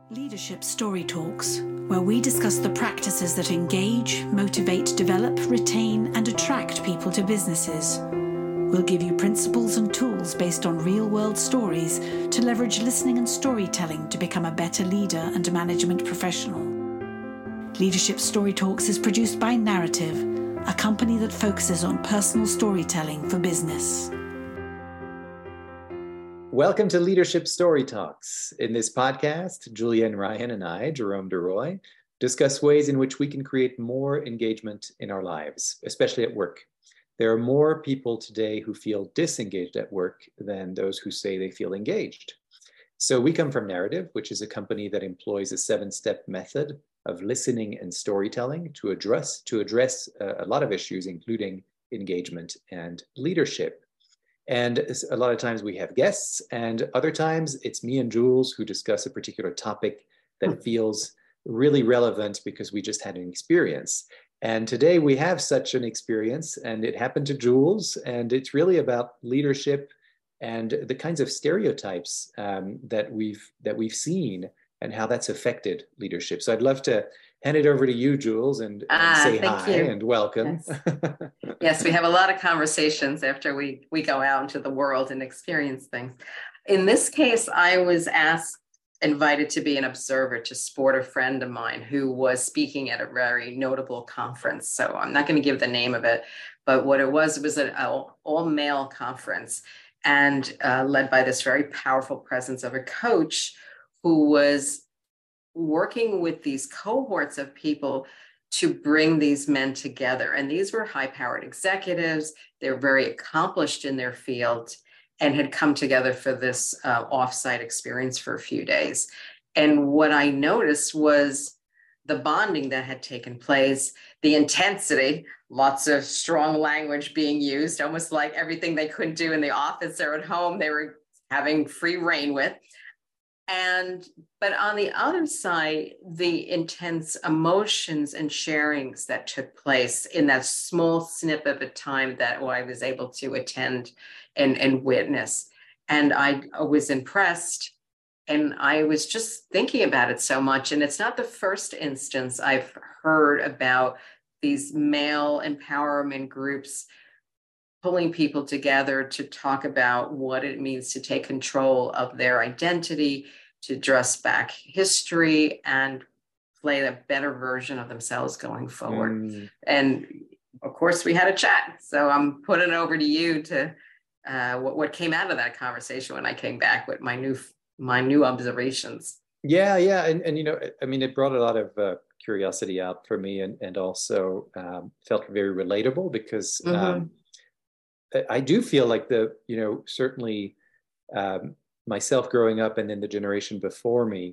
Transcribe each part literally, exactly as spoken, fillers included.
Leadership Story Talks, where we discuss the practices that engage, motivate, develop, retain, and attract people to businesses. We'll give you principles and tools based on real-world stories to leverage listening and storytelling to become a better leader and management professional. Leadership Story Talks is produced by Narrative, a company that focuses on personal storytelling for business. Welcome to Leadership Story Talks. In this podcast, Julianne Ryan and I, Jerome DeRoy, discuss ways in which we can create more engagement in our lives, especially at work. There are more people today who feel disengaged at work than those who say they feel engaged. So we come from Narrative, which is a company that employs a seven-step method of listening and storytelling to address, to address a lot of issues, including engagement and leadership. And a lot of times we have guests, and other times it's me and Jules who discuss a particular topic that feels really relevant because we just had an experience. And today we have such an experience, and it happened to Jules, and it's really about leadership and the kinds of stereotypes um, that we've that we've seen and how that's affected leadership. So I'd love to hand it over to you, Jules, and, and ah, say hi you. and welcome. Yes. Yes, we have a lot of conversations after we, we go out into the world and experience things. In this case, I was asked, invited to be an observer to support a friend of mine who was speaking at a very notable conference. So I'm not going to give the name of it, but what it was, it was an all-male conference and uh, led by this very powerful presence of a coach who was working with these cohorts of people to bring these men together. And these were high-powered executives. They were very accomplished in their field and had come together for this uh, off-site experience for a few days. And what I noticed was the bonding that had taken place, the intensity, lots of strong language being used, almost like everything they couldn't do in the office or at home, they were having free reign with. And, but on the other side, the intense emotions and sharings that took place in that small snip of a time that I was able to attend and, and witness. And I was impressed, and I was just thinking about it so much. And it's not the first instance I've heard about these male empowerment groups pulling people together to talk about what it means to take control of their identity, to dress back history and play a better version of themselves going forward. Mm. And of course, we had a chat. So I'm putting it over to you to uh, what, what came out of that conversation when I came back with my new my new observations. Yeah, yeah. And, and you know, I mean, it brought a lot of uh, curiosity out for me, and, and also um, felt very relatable because mm-hmm. um, I do feel like the, you know, certainly um, myself growing up and then the generation before me,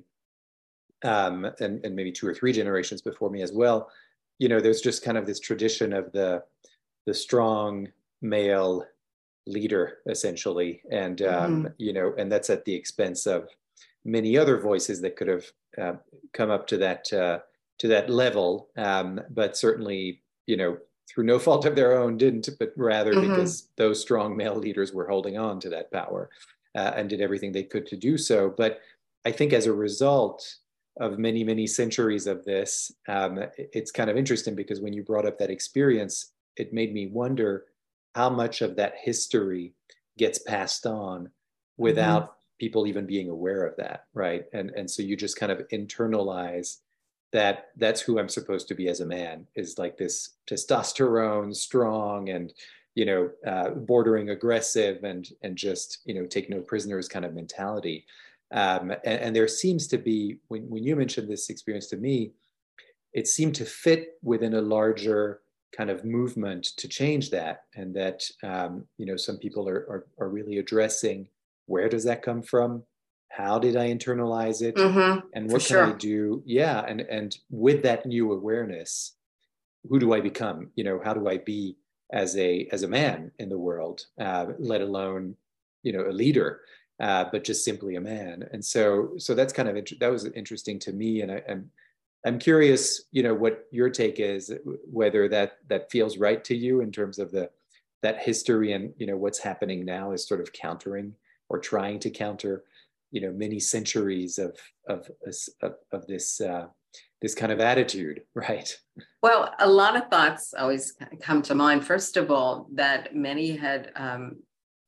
um, and, and maybe two or three generations before me as well, you know, there's just kind of this tradition of the, the strong male leader, essentially. And, um, mm-hmm. you know, and that's at the expense of many other voices that could have uh, come up to that, uh, to that level. Um, but certainly, you know, through no fault of their own, didn't, but rather mm-hmm. because those strong male leaders were holding on to that power uh, and did everything they could to do so. But I think as a result of many, many centuries of this, um, it's kind of interesting because when you brought up that experience, it made me wonder how much of that history gets passed on without mm-hmm. people even being aware of that, right? And, and so you just kind of internalize that that's who I'm supposed to be as a man, is like this testosterone, strong and, you know, uh, bordering aggressive and, and just, you know, take no prisoners kind of mentality. Um, and, and there seems to be, when, when you mentioned this experience to me, it seemed to fit within a larger kind of movement to change that. And that, um, you know, some people are, are, are really addressing, where does that come from? How did I internalize it? Mm-hmm, and what can sure. I do? Yeah. And, and with that new awareness, who do I become? You know, how do I be as a, as a man in the world, uh, let alone, you know, a leader, uh, but just simply a man. And so, so that's kind of, that was interesting to me. And I, I'm, I'm curious, you know, what your take is, whether that, that feels right to you in terms of the, that history and, you know, what's happening now is sort of countering or trying to counter, you know, many centuries of of of, of this uh, this kind of attitude, right? Well, a lot of thoughts always come to mind. First of all, that many had um,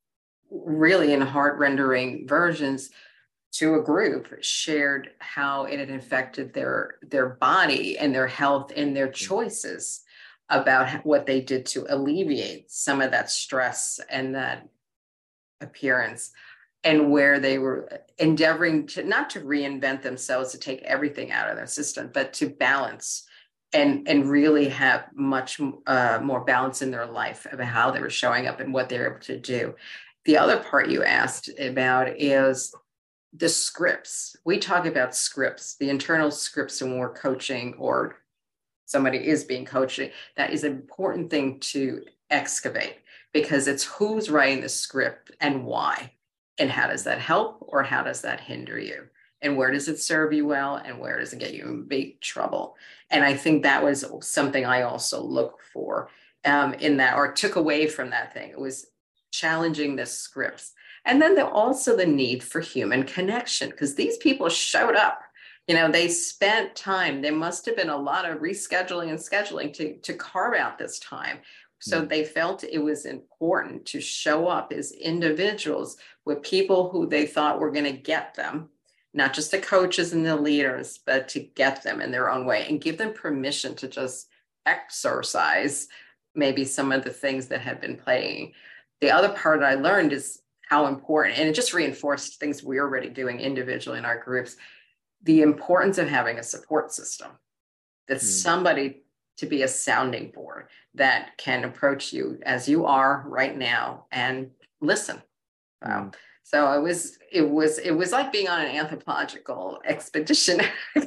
really in heart-rendering versions to a group shared how it had affected their their body and their health and their choices about what they did to alleviate some of that stress and that appearance, and where they were endeavoring to not to reinvent themselves, to take everything out of their system, but to balance and and really have much uh, more balance in their life about how they were showing up and what they were able to do. The other part you asked about is the scripts. We talk about scripts, the internal scripts when we're coaching or somebody is being coached. That is an important thing to excavate, because it's who's writing the script and why, and how does that help or how does that hinder you, and where does it serve you well and where does it get you in big trouble. And I think that was something I also look for um, in that, or took away from that thing. It was challenging the scripts. And then the, also the need for human connection, because these people showed up, you know, they spent time. There must have been a lot of rescheduling and scheduling to, to carve out this time. So they felt it was important to show up as individuals with people who they thought were going to get them, not just the coaches and the leaders, but to get them in their own way and give them permission to just exercise maybe some of the things that had been playing. The other part I learned is how important, and it just reinforced things we were already doing individually in our groups, the importance of having a support system. That's mm. somebody to be a sounding board that can approach you as you are right now and listen. Wow. Mm. So it was, it was, it was like being on an anthropological expedition.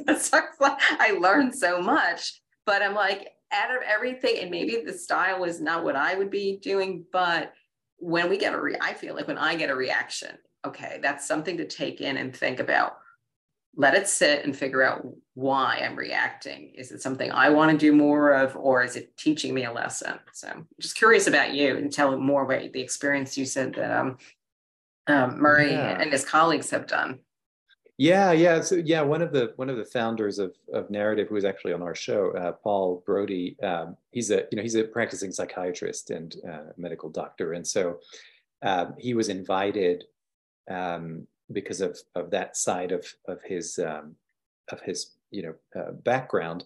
I learned so much, but I'm like, out of everything, and maybe the style was not what I would be doing, but when we get a re, I feel like when I get a reaction, okay, that's something to take in and think about. Let it sit and figure out why I'm reacting. Is it something I want to do more of, or is it teaching me a lesson? So I'm just curious about you and tell more about the experience you said that um, um, Murray yeah. and his colleagues have done. Yeah, yeah. So yeah, one of the one of the founders of of Narrative, who was actually on our show, uh, Paul Brody. Um, he's a you know he's a practicing psychiatrist and uh, medical doctor, and so um, he was invited um, because of of that side of of his um, of his you know uh, background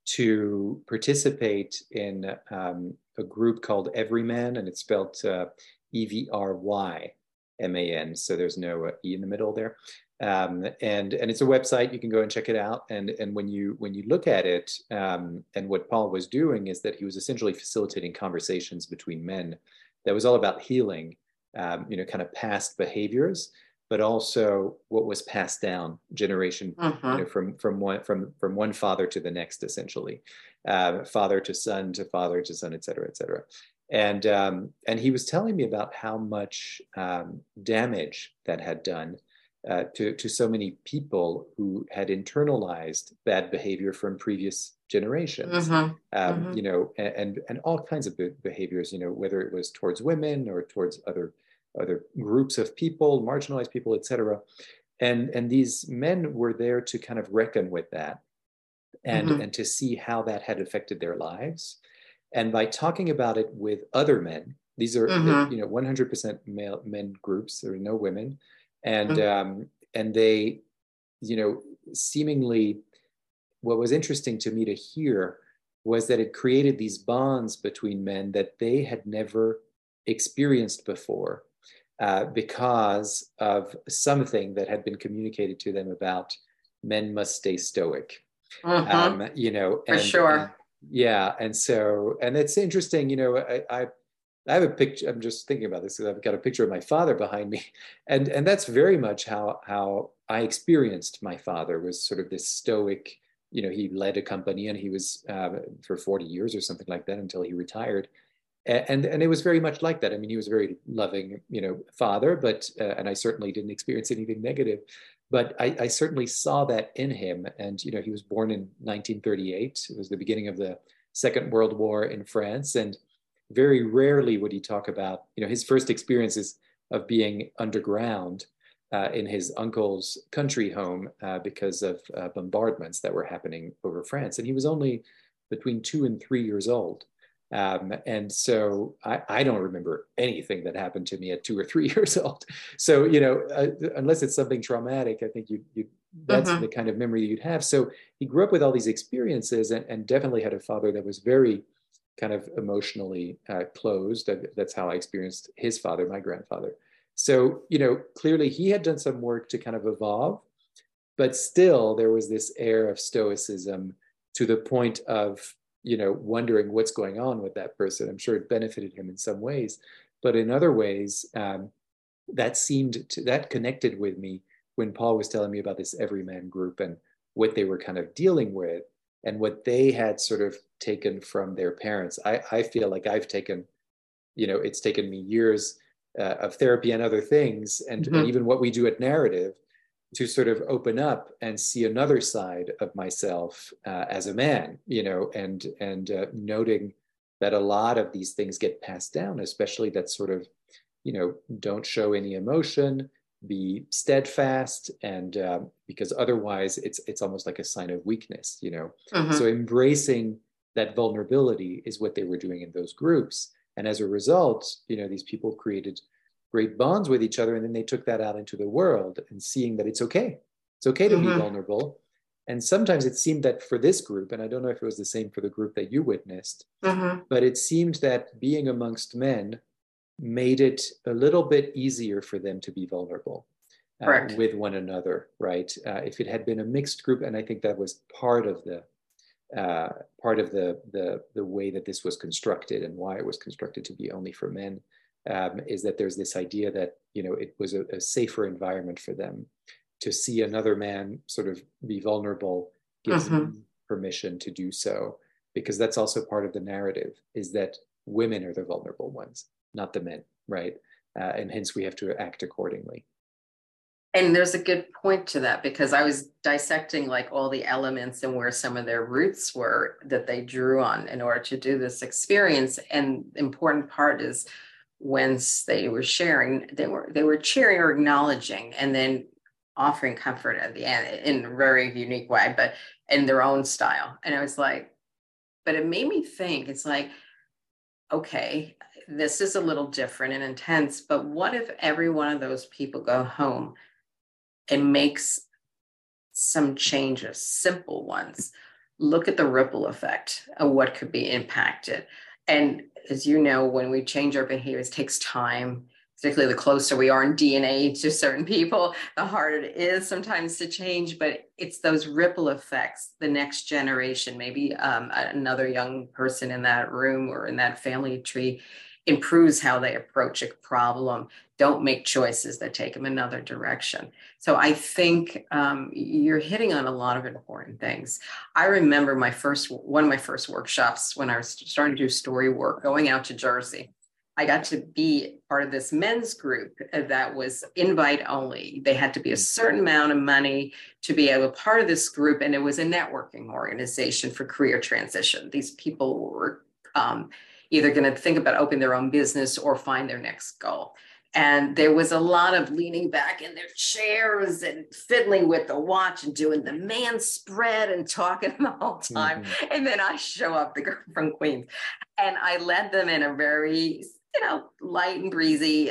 to participate in um, a group called Everyman, and it's spelled uh, E V R Y M A N. So there's no uh, E in the middle there. Um, and and it's a website. You can go and check it out. And and when you when you look at it, um, and what Paul was doing is that he was essentially facilitating conversations between men that was all about healing, um, you know, kind of past behaviors, but also what was passed down generation, uh-huh. you know, from from one from from one father to the next, essentially, uh, father to son to father to son, et cetera, et cetera. And um, and he was telling me about how much um, damage that had done. Uh, to, to so many people who had internalized bad behavior from previous generations, mm-hmm. Um, mm-hmm. you know, and and all kinds of behaviors, you know, whether it was towards women or towards other other groups of people, marginalized people, et cetera. And and these men were there to kind of reckon with that, and mm-hmm. and to see how that had affected their lives. And by talking about it with other men, these are mm-hmm. you know one hundred percent male men groups. There are no women. And um, and they, you know, seemingly, what was interesting to me to hear was that it created these bonds between men that they had never experienced before uh, because of something that had been communicated to them about men must stay stoic, mm-hmm. um, you know. And, For sure. And, yeah, and so, and it's interesting, you know, I, I I have a picture, I'm just thinking about this because I've got a picture of my father behind me. And, and that's very much how, how I experienced my father, was sort of this stoic, you know, he led a company and he was uh, for forty years or something like that until he retired. And, and it was very much like that. I mean, he was a very loving, you know, father, but, uh, and I certainly didn't experience anything negative, but I, I certainly saw that in him. And, you know, he was born in nineteen thirty-eight. It was the beginning of the Second World War in France. And very rarely would he talk about, you know, his first experiences of being underground uh, in his uncle's country home uh, because of uh, bombardments that were happening over France. And he was only between two and three years old. Um, and so I, I don't remember anything that happened to me at two or three years old. So, you know, uh, unless it's something traumatic, I think you, you that's mm-hmm. the kind of memory you'd have. So he grew up with all these experiences and, and definitely had a father that was very kind of emotionally uh, closed. That's how I experienced his father, my grandfather. So, you know, clearly he had done some work to kind of evolve, but still there was this air of stoicism to the point of, you know, wondering what's going on with that person. I'm sure it benefited him in some ways, but in other ways, um, that seemed to, that connected with me when Paul was telling me about this everyman group and what they were kind of dealing with and what they had sort of taken from their parents. I, I feel like I've taken, you know, it's taken me years uh, of therapy and other things, and, mm-hmm. and even what we do at Narrative, to sort of open up and see another side of myself uh, as a man, you know, and and uh, noting that a lot of these things get passed down, especially that sort of, you know, don't show any emotion, be steadfast, and uh, because otherwise it's it's almost like a sign of weakness, you know. Mm-hmm. So embracing that vulnerability is what they were doing in those groups, and as a result, you know, these people created great bonds with each other, and then they took that out into the world and seeing that it's okay. It's okay to mm-hmm. be vulnerable. And sometimes it seemed that for this group, and I don't know if it was the same for the group that you witnessed, mm-hmm. but it seemed that being amongst men made it a little bit easier for them to be vulnerable uh, with one another, right? Uh, if it had been a mixed group, and I think that was part of the uh, part of the, the the way that this was constructed and why it was constructed to be only for men. Um, is that there's this idea that, you know, it was a, a safer environment for them to see another man sort of be vulnerable, gives mm-hmm. them permission to do so, because that's also part of the narrative, is that women are the vulnerable ones, not the men, right? Uh, and hence we have to act accordingly. And there's a good point to that, because I was dissecting like all the elements and where some of their roots were that they drew on in order to do this experience. And the important part is, once they were sharing, they were they were cheering or acknowledging, and then offering comfort at the end in a very unique way, but in their own style. And I was like, but it made me think, it's like, okay, this is a little different and intense, but what if every one of those people go home and makes some changes, simple ones? Look at the ripple effect of what could be impacted. And as you know, when we change our behaviors, it takes time, particularly the closer we are in D N A to certain people, the harder it is sometimes to change. But it's those ripple effects, the next generation, maybe um, another young person in that room or in that family tree improves how they approach a problem, don't make choices that take them another direction. So I think um, you're hitting on a lot of important things. I remember my first, one of my first workshops when I was starting to do story work, going out to Jersey. I got to be part of this men's group that was invite only. They had to be a certain amount of money to be able to be part of this group. And it was a networking organization for career transition. These people were um, either going to think about opening their own business or find their next goal. And there was a lot of leaning back in their chairs and fiddling with the watch and doing the man spread and talking the whole time. Mm-hmm. And then I show up, the girl from Queens, and I led them in a very, you know, light and breezy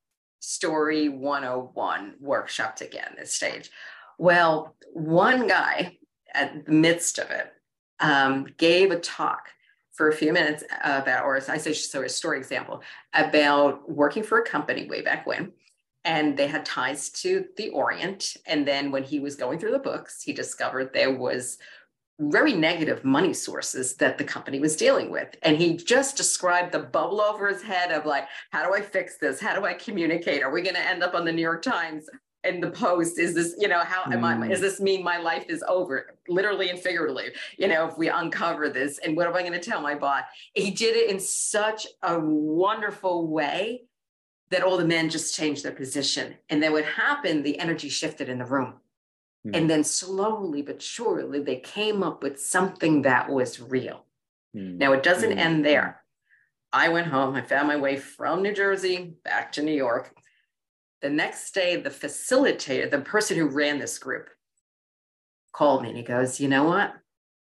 story one oh one workshop to get on this stage. Well, one guy at the midst of it um, gave a talk for a few minutes about, or I say, so a story example about working for a company way back when, and they had ties to the Orient. And then when he was going through the books, he discovered there was very negative money sources that the company was dealing with. And he just described the bubble over his head of like, how do I fix this? How do I communicate? Are we going to end up on the New York Times in the Post? Is this, you know, how am I, does this mean my life is over, literally and figuratively, you know, if we uncover this? And what am I going to tell my boss? He did it in such a wonderful way that all the men just changed their position. And then what happened, the energy shifted in the room. Mm. And then slowly but surely, they came up with something that was real. Mm. Now, it doesn't mm. end there. I went home, I found my way from New Jersey back to New York. the next day, the facilitator, the person who ran this group, called me and he goes, you know what?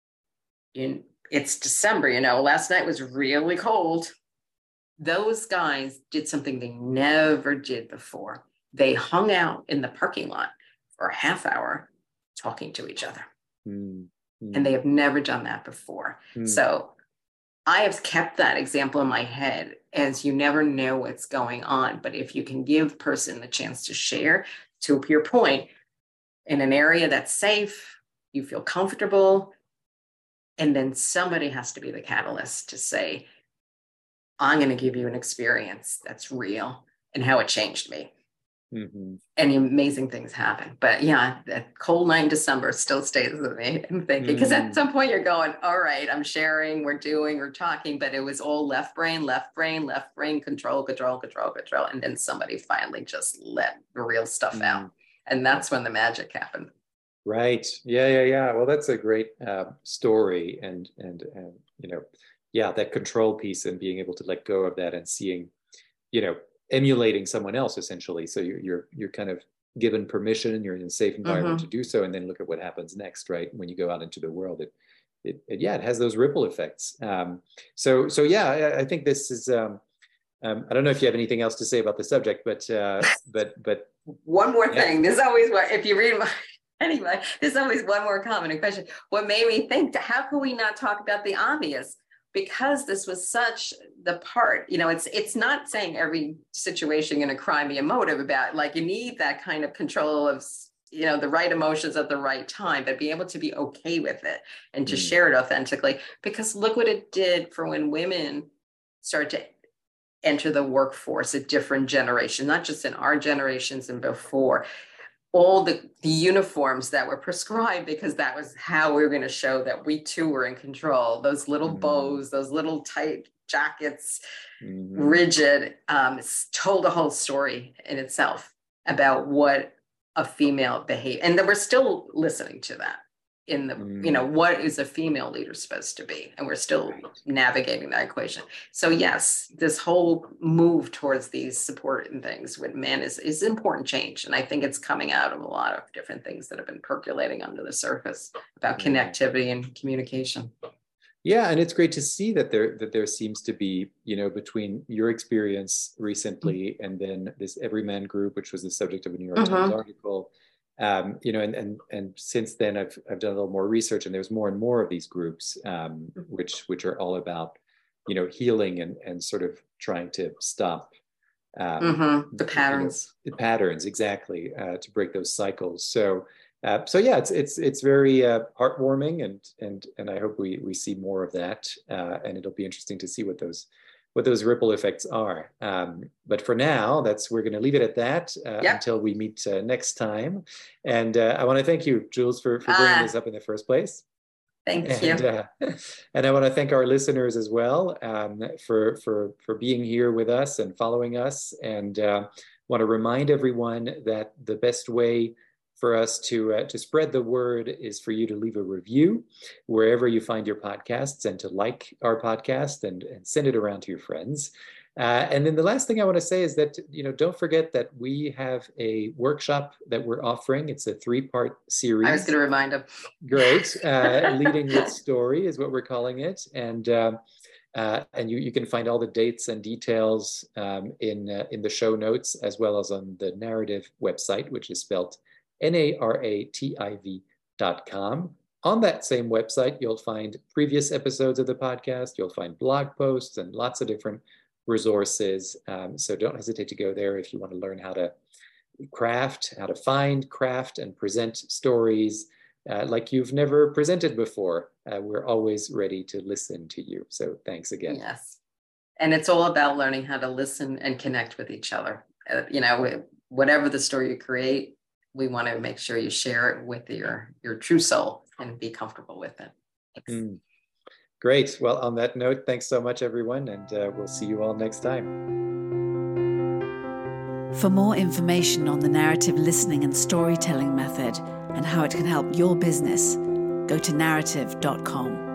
You, it's December, you know, last night was really cold. Those guys did something they never did before. They hung out in the parking lot for a half hour talking to each other. Mm-hmm. And they have never done that before. Mm-hmm. So I have kept that example in my head, as you never know what's going on. But if you can give the person the chance to share, to your point, in an area that's safe, you feel comfortable, and then somebody has to be the catalyst to say, I'm going to give you an experience that's real and how it changed me. Mm-hmm. And amazing things happen. But yeah, that cold night in December still stays with me. I'm thinking, because mm-hmm. at some point you're going, all right, I'm sharing, we're doing, we're talking, but it was all left brain, left brain, left brain, control, control, control, control. And then somebody finally just let the real stuff mm-hmm. out. And that's when the magic happened. Right. Yeah, yeah, yeah. Well, that's a great uh, story. And, and, and, you know, yeah, that control piece and being able to let go of that and seeing, you know, emulating someone else essentially. So you're you're you're kind of given permission, you're in a safe environment mm-hmm. to do so, and then look at what happens next, right? When you go out into the world, it it, it yeah, it has those ripple effects. Um, so so yeah, I, I think this is. Um, um, I don't know if you have anything else to say about the subject, but uh, but but one more yeah. thing. There's always one. If you read my anyway, there's always one more comment and question. What made me think? How can we not talk about the obvious? Because this was such the part, you know, it's it's not saying every situation in a crime be emotive about, like you need that kind of control of, you know, the right emotions at the right time, but be able to be okay with it and to mm. share it authentically. Because look what it did for when women start to enter the workforce at different generations, not just in our generations and before. All the, the uniforms that were prescribed, because that was how we were going to show that we too were in control. Those little mm-hmm. bows, those little tight jackets, mm-hmm. rigid, um, told a whole story in itself about what a female behavior. And then we're still listening to that in the, mm-hmm. you know, what is a female leader supposed to be? And we're still right. navigating that equation. So yes, this whole move towards these support and things with men is, is important change. And I think it's coming out of a lot of different things that have been percolating under the surface about mm-hmm. connectivity and communication. Yeah, and it's great to see that there that there seems to be, you know, between your experience recently mm-hmm. and then this Everyman Group, which was the subject of a New York mm-hmm. Times article, Um, you know, and, and and since then I've I've done a little more research, and there's more and more of these groups, um, which which are all about, you know, healing and and sort of trying to stop um, mm-hmm. the patterns. You know, the patterns exactly uh, to break those cycles. So uh, so yeah, it's it's it's very uh, heartwarming, and and and I hope we we see more of that, uh, and it'll be interesting to see what those. what those ripple effects are. Um, but for now, that's we're going to leave it at that uh, yep. until we meet uh, next time. And uh, I want to thank you, Jules, for, for bringing uh, this up in the first place. Thank and, you. Uh, and I want to thank our listeners as well um, for, for, for being here with us and following us. And uh, want to remind everyone that the best way for us to uh, to spread the word is for you to leave a review wherever you find your podcasts, and to like our podcast and, and send it around to your friends. Uh, and then the last thing I want to say is that, you know, don't forget that we have a workshop that we're offering. It's a three-part series. I was going to remind them. Great. Uh, Leading with Story is what we're calling it. And uh, uh, and you, you can find all the dates and details um, in, uh, in the show notes, as well as on the Narrative website, which is spelled N A R A T I V dot com. On that same website, you'll find previous episodes of the podcast. You'll find blog posts and lots of different resources. Um, so don't hesitate to go there if you want to learn how to craft, how to find, craft, and present stories uh, like you've never presented before. Uh, we're always ready to listen to you. So thanks again. Yes. And it's all about learning how to listen and connect with each other. Uh, you know, whatever the story you create, we want to make sure you share it with your, your true soul and be comfortable with it. Mm. Great. Well, on that note, thanks so much, everyone, and uh, we'll see you all next time. For more information on the narrative listening and storytelling method and how it can help your business, go to narrative dot com.